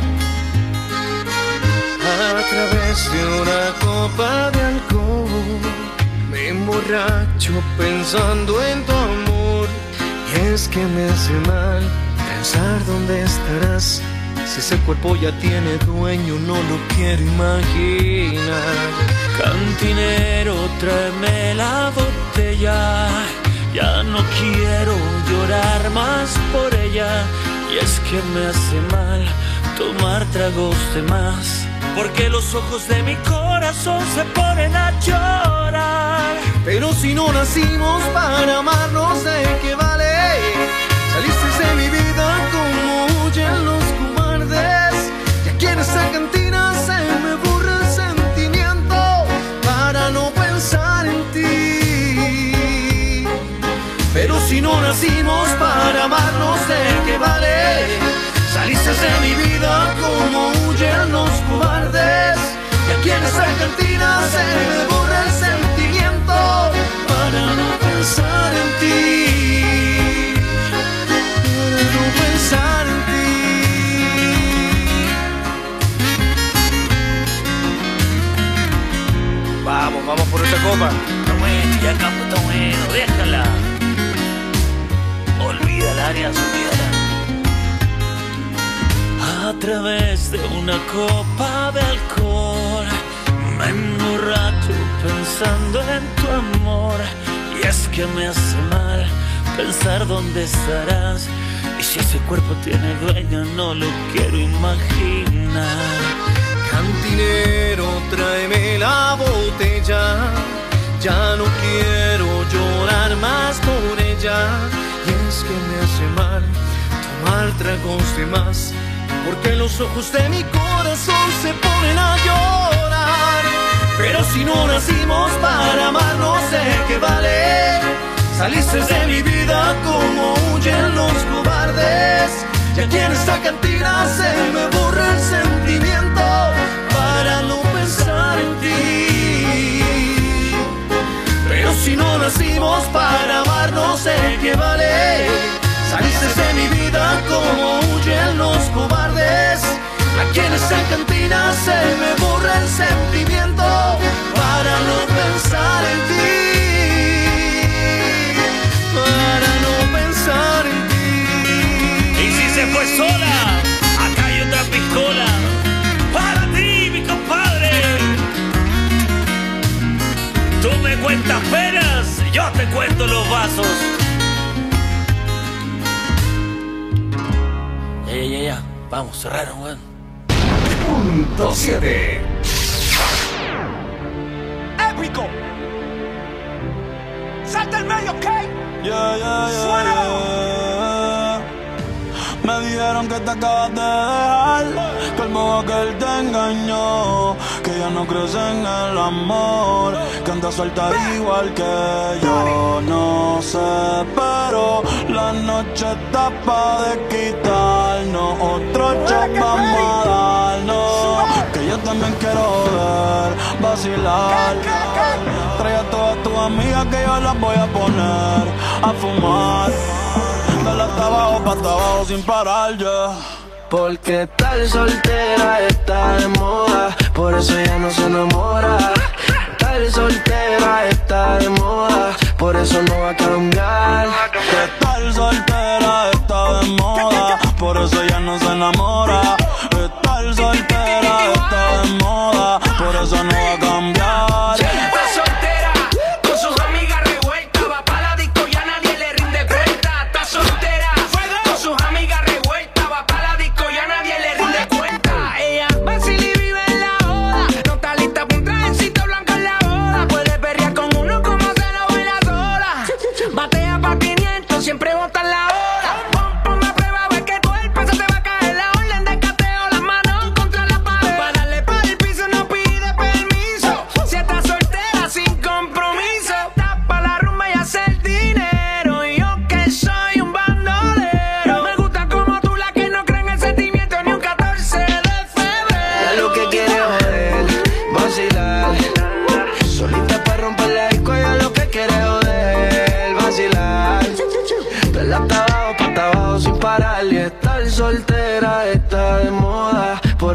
A través de una copa de alcohol me emborracho pensando en tu amor. Y es que me hace mal pensar dónde estarás. Si ese cuerpo ya tiene dueño, no lo quiero imaginar. Cantinero, tráeme la botella. Ya no quiero llorar más por ella. Y es que me hace mal tomar tragos de más, porque los ojos de mi corazón se ponen a llorar. Pero si no nacimos para amarnos, ¿de qué vale? Saliste de mi vida como huyen los cobardes. Y aquí en esa cantina se me borra el sentimiento para no pensar en ti. Pero si no nacimos para amarnos, ¿de qué vale? Saliste de mi vida como huyen los cobardes. Y aquí en esa cantina se me borra el sentimiento para no pensar en ti, para no pensar en ti. Vamos, vamos por otra copa. Está bueno, ya campo, está bueno, déjala. Olvida el área, olvídala. A través de una copa de alcohol me emborracho pensando en tu amor. Y es que me hace mal pensar dónde estarás. Y si ese cuerpo tiene dueño, no lo quiero imaginar. Cantinero, tráeme la botella. Ya no quiero llorar más por ella. Y es que me hace mal tomar tragos de más, porque los ojos de mi corazón se ponen a llorar. Pero si no nacimos para amarnos, ¿de qué vale? Saliste de mi vida como huyen los cobardes. Y aquí en esta cantina se me borra el sentimiento para no pensar en ti. Pero si no nacimos para amarnos, ¿de qué vale? Saliste de mi vida como huyen los cobardes. Aquí en esa cantina se me borra el sentimiento para no pensar en ti, para no pensar en ti. Y si se fue sola, acá hay otra piscola para ti, mi compadre. Tú me cuentas penas, yo te cuento los vasos. Ya, ya, ya, ya. Vamos, cerraron, weón. Punto siete. Épico. Salta el medio, ¿ok? Yeah, yeah, yeah, yeah. Me dijeron que te acabas de dejar, que el modo que él te engañó, que ya no crees en el amor, que andas suelta igual que yo. No sé, pero la noche está pa' de quitarnos, otro shot vamos a darnos, que yo también quiero ver, vacilar. Trae a todas tus amigas que yo las voy a poner a fumar, dale hasta abajo, pa' hasta abajo sin parar, ya. Yeah. Porque tal soltera está de moda, por eso ya no se enamora. Tal soltera está de moda, por eso no va a cambiar. Que tal soltera está de moda, por eso ya no se enamora. Que tal soltera está de moda, por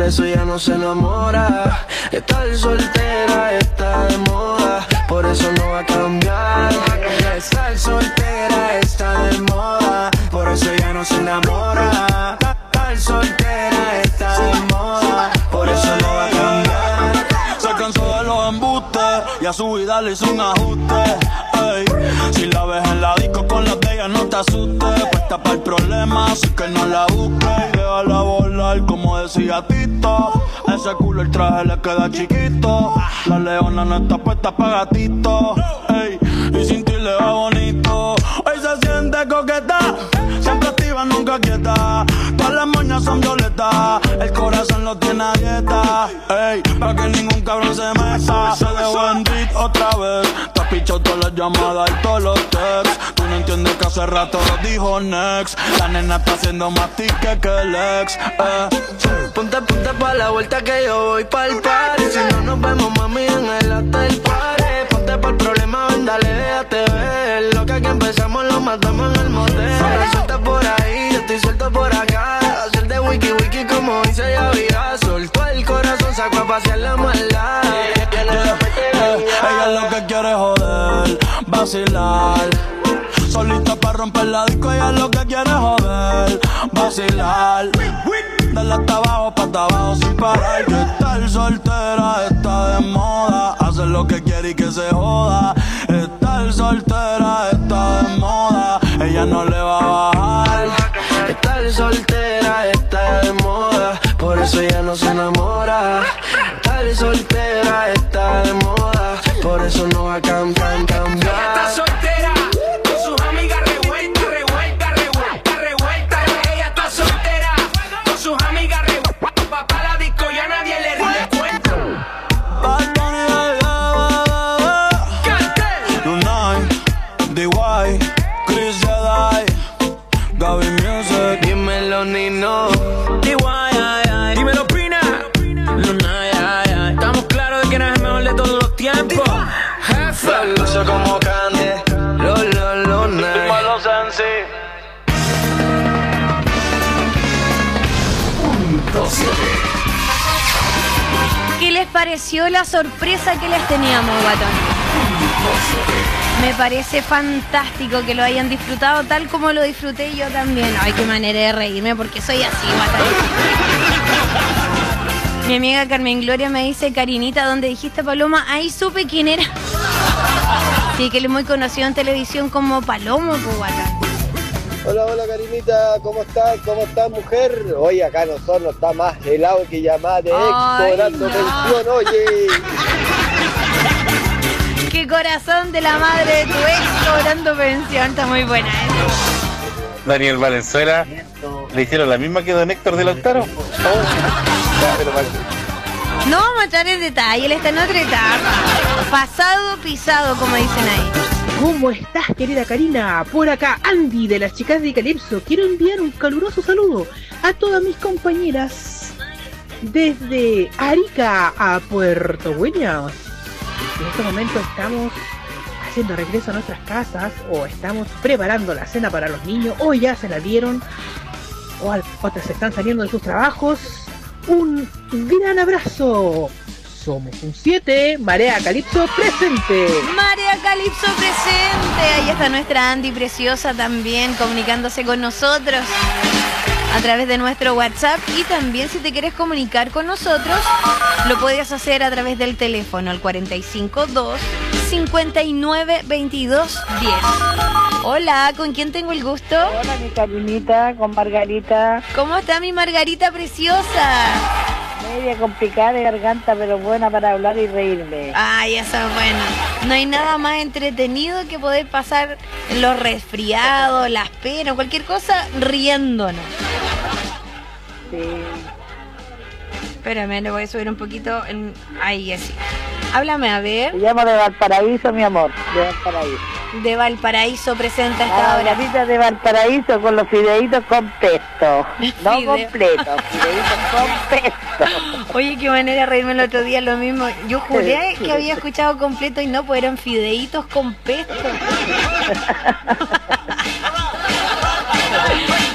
eso ya no se enamora. Estar soltera está de moda, por eso no va a cambiar. Estar soltera está de moda, por eso ya no se enamora. Estar soltera está de moda, por eso no va a cambiar. Se cansó de los embustes y a su vida le hizo un ajuste. Ey, si la ves en la disco con las de ella no te asustes. Puesta para el problema, así que no la busques. Y déjala volar como decía Tito. Ese culo el traje le queda chiquito. La leona no está puesta para gatito. Ey, y sin ti le va bonito. Hoy se siente coqueta, siempre activa, nunca quieta. Todas las moñas son violetas, el corazón lo tiene a dieta. Ey, pa' que ningún cabrón se meta. Se dejó en beat otra vez. Te has pichado todas las llamadas y todos los texts. Tú no entiendes que hace rato lo dijo next. La nena está haciendo más tique que el ex. eh. Ponte, ponte pa' la vuelta que yo voy pa'l party. Si no nos vemos, mami, en el hotel party. Ponte pa'l problema, ven, dale, déjate ver. Lo que aquí empezamos lo matamos en el motel. Suelta por ahí, yo estoy suelto por acá. Hacer de wiki wiki como dice ya vida. Soltó el corazón, sacó a pasear la maldad. Ella lo que quiere es joder, vacilar. Solita para romper la disco, ella lo que quiere es joder, vacilar. Dale hasta abajo, pa' hasta abajo sin parar. Que estar soltera está de moda. Hacer lo que quiere y que se joda. Estar soltera está de moda. Ella no le va a bajar. Estar soltera está de moda, por eso ella no se enamora. Estar soltera está de moda, por eso no va a cambiar, cambiar. Está soltera, con sus amigas revuelta, revuelta, revuelta, revuelta. Ella está soltera, con sus amigas revuelta. Papá la disco ya nadie le rinde cuento. Lunay, D Y, Chris Jedi, Gaby Music. Dímelo, Nino. D Y, ay, ay. Dímelo, Pina. Lunay, ay, ay. Estamos claros de que no es el mejor de todos los tiempos. Jefe. Lucio como Candy. Lo, lo, lo, night. Dímelo, Sensi. Punto siete. ¿Qué les pareció la sorpresa que les teníamos, guatón? Me parece fantástico que lo hayan disfrutado tal como lo disfruté yo también. Ay, qué manera de reírme porque soy así, guatón. Mi amiga Carmen Gloria me dice, Karinita, ¿dónde dijiste Paloma? Ahí supe quién era. Sí, que él es muy conocido en televisión como Palomo, pues, guatón. Hola, hola Karinita, ¿cómo estás? ¿Cómo estás, mujer? Hoy acá nosotros está más helado que llamada de ex, dando pensión, oye. Qué corazón de la madre de tu ex cobrando pensión, está muy buena, ¿eh? Daniel Valenzuela, le hicieron la misma que don Héctor de Lautaro. Oh, ya, pero mal. No vamos a entrar en detalle, él está en otra etapa. Pasado, pisado, como dicen ahí. ¿Cómo estás, querida Karina? Por acá, Andy de las chicas de Calypso. Quiero enviar un caluroso saludo a todas mis compañeras desde Arica a Puerto Williams. En este momento estamos haciendo regreso a nuestras casas o estamos preparando la cena para los niños o ya se la dieron o otras están saliendo de sus trabajos. Un gran abrazo. Somos un siete, Marea Calypso presente. Marea Calypso presente. Ahí está nuestra Andy preciosa también comunicándose con nosotros a través de nuestro WhatsApp. Y también si te quieres comunicar con nosotros, lo puedes hacer a través del teléfono al cuatro cinco dos, cinco nueve, veintidós, diez. Hola, ¿con quién tengo el gusto? Hola, mi Karinita, con Margarita. ¿Cómo está mi Margarita preciosa? Media complicada de garganta, pero buena para hablar y reírme. Ay, eso es bueno. No hay nada más entretenido que poder pasar los resfriados, las penas, cualquier cosa, riéndonos. Sí. Espérame, le voy a subir un poquito. En... Ahí, así. Háblame, a ver. Me llamo de Valparaíso, mi amor. De Valparaíso. De Valparaíso presenta esta hora. La de Valparaíso con los fideitos con pesto. No Fideo. completo, fideitos con pesto. Oye, qué manera de reírme el otro día, lo mismo. Yo juré que había escuchado completo y no, pues eran fideitos con pesto.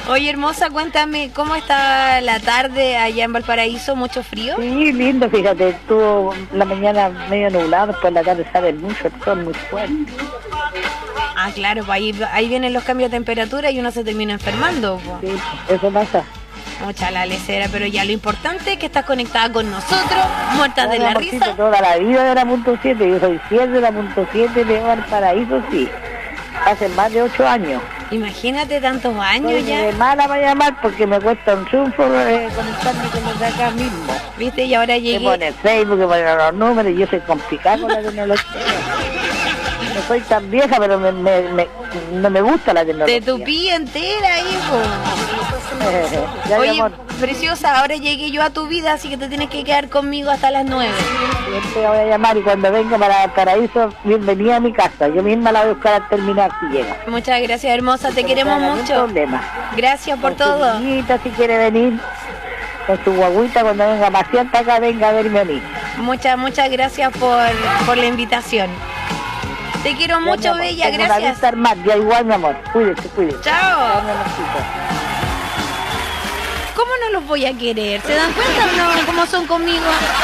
Oye, hermosa, cuéntame, ¿cómo está la tarde allá en Valparaíso? ¿Mucho frío? Sí, lindo, fíjate, estuvo la mañana medio nublado, después la tarde sale mucho, el sol muy fuerte. Ah, claro, pues ahí, ahí vienen los cambios de temperatura y uno se termina enfermando. Pues. Sí, eso pasa. Mucha la lecera, pero ya lo importante es que estás conectada con nosotros, muertas no, de la risa. Toda la vida de la punto siete, yo soy fiel de la punto siete de Valparaíso, sí. Hace más de ocho años. Imagínate tantos años soy ya. De mala para llamar porque me cuesta un triunfo eh, conectarme con los de acá mismo. ¿Viste? Y ahora llegué. Me pone Facebook, me pone los números y yo soy complicado con la tecnología. No soy tan vieja, pero me, me, me, no me gusta la tecnología. Te tupí entera, hijo. Oye, preciosa, ahora llegué yo a tu vida, así que te tienes que quedar conmigo hasta las nueve. Siempre voy a llamar y cuando venga para Paraíso, bienvenida a mi casa. Yo misma la voy a buscar al terminar si llega. Muchas gracias, hermosa, te queremos mucho. Problema. Gracias por con todo. Su niñita, si quiere venir, con su guaguita, cuando venga a pasear para acá, venga a verme a mí. Muchas, muchas gracias por, por la invitación. Te quiero ya, mucho, amor, bella, gracias. Estar más, ya igual, mi amor. Cuídese, cuídese. Chao. ¿Cómo no los voy a querer? ¿Se dan cuenta o no cómo son conmigo?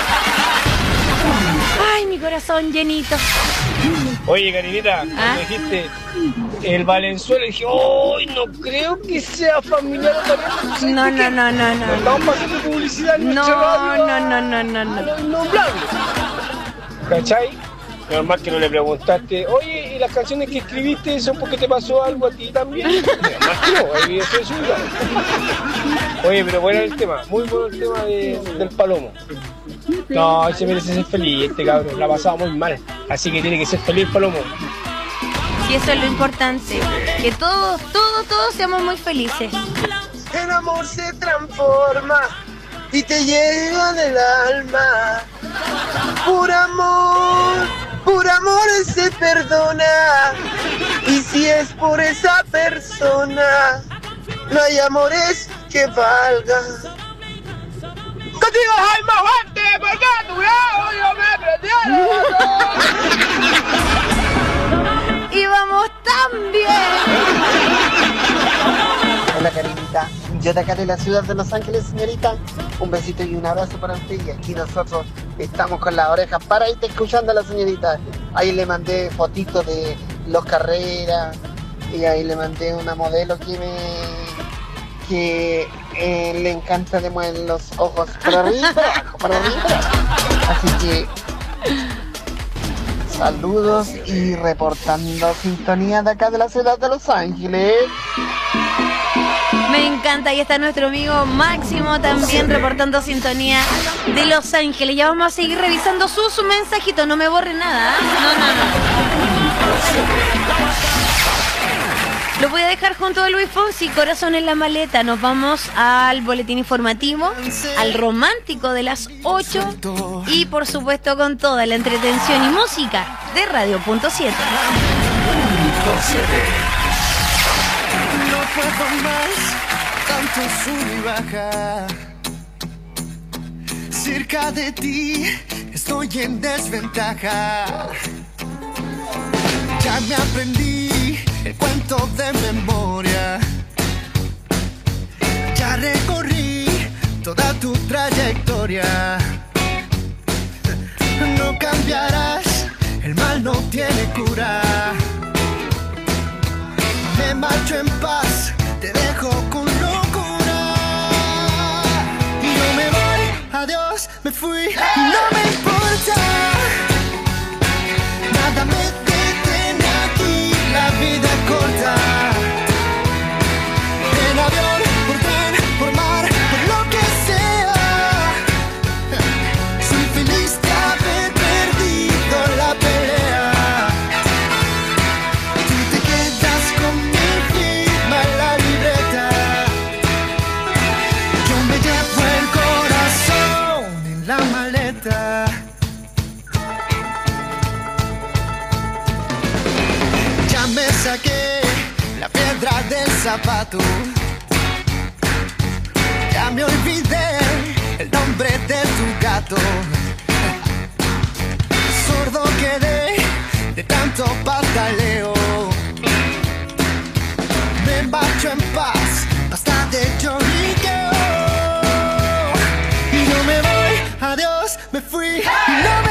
Ay, mi corazón llenito. Oye, Karinita, ¿ah? Me dijiste el Valenzuela y dije, ¡oh! No creo que sea familiar. No, no, no, no, no. Estamos haciendo publicidad en no, radio. No, no, no, no, no. No, no, ¿cachai? Normal que no le preguntaste, oye, ¿y las canciones que escribiste son porque te pasó algo a ti también? Normal que no, ahí eso es suyo. Oye, pero bueno el tema, muy bueno el tema de, del Palomo. No, se merece ser feliz este cabrón, la ha pasado muy mal, así que tiene que ser feliz el Palomo. Y eso es lo importante, que todos, todos, todos seamos muy felices. El amor se transforma y te llega del alma. Por amor, por amor se perdona. Y si es por esa persona, no hay amores que valgan. Contigo hay más fuerte, porque a tu lado yo me prendí. Y vamos tan bien. Hola, Karinita. Yo de acá de la ciudad de Los Ángeles, señorita. Un besito y un abrazo para usted. Y aquí nosotros estamos con las orejas paraditas escuchando a la señorita. Ahí le mandé fotitos de los carreras. Y ahí le mandé una modelo que me... que eh, le encanta de mover los ojos para arriba, para abajo, para arriba, para abajo. Así que... saludos y reportando sintonía de acá de la ciudad de Los Ángeles. Me encanta, ahí está nuestro amigo Máximo también reportando sintonía de Los Ángeles. Ya vamos a seguir revisando sus su mensajitos, no me borre nada. ¿eh? No, no, no. Lo voy a dejar junto a Luis Fonsi, Corazón en la maleta. Nos vamos al boletín informativo, al romántico de las ocho y por supuesto con toda la entretención y música de Radio Punto siete. No puedo más, tanto sub y baja. Cerca de ti estoy en desventaja. Ya me aprendí el cuento de memoria. Ya recorrí toda tu trayectoria. No cambiarás, el mal no tiene cura. Me marcho en paz, te dejo con locura. Y no me voy, adiós, me fui, no me importa. Nada me detiene aquí, la vida es corta. En avión, por tren, por mar, por lo que sea. Soy feliz de haber perdido la pelea. Tú te quedas con mi firma en la libreta. Yo me llevo el corazón en la maleta. Ya me saqué la piedra del zapato. Ya me olvidé el nombre de tu gato. Sordo quedé de tanto pataleo. Me marcho en paz, basta No